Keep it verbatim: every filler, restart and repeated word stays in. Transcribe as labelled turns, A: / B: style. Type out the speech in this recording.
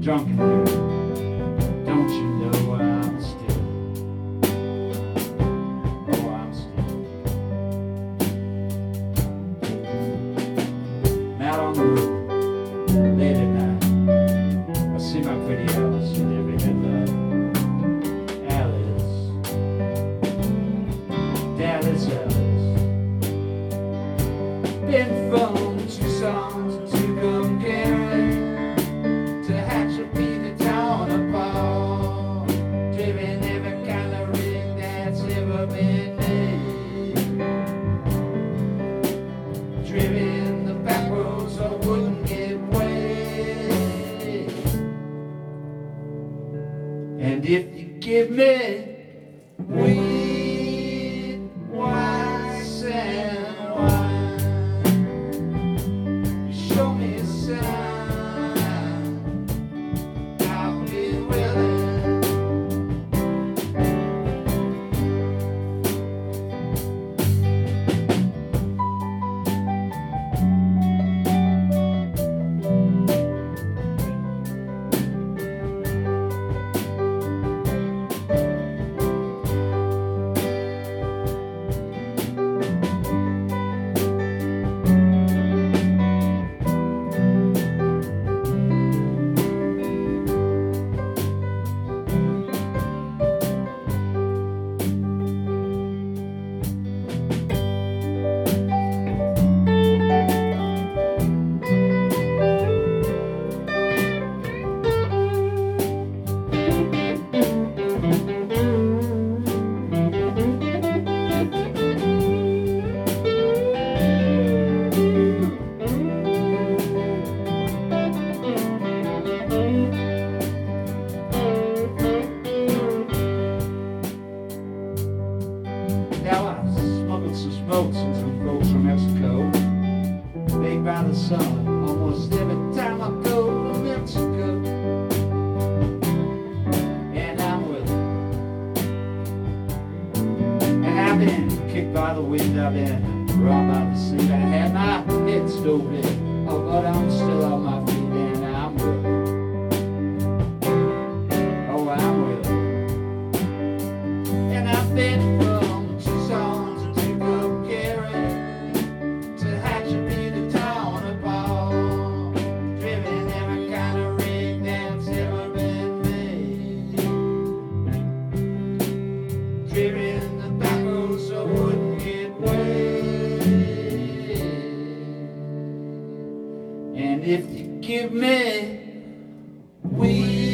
A: drunken dude. Don't you know I'm still, oh I'm still out on the road late at night. I see my pretty Alice in every headlight. Alice, Dallas Alice, been from Tucson to Tucumcari, to Hatchapee, the town apart, driven every kind of rig that's ever been made, driven the back roads so I wouldn't get wet. And if you give me weed, white and wine, you show me a sign, I'll be willing. Now I smuggled some smokes and some folks from Mexico, baked by the sun almost every time I go to Mexico. And I'm willing. And I've been kicked by the wind, I've been run by the sea. I had my head stove in, oh, but I'm still on my feet and I'm willing. Oh, I'm willing. And I've been from Tucson to Tucumcari, to Hatchapee, the town apart, driven every kind of rig that's ever been made, driven the back roads so I wouldn't get wet. And if you give me weed,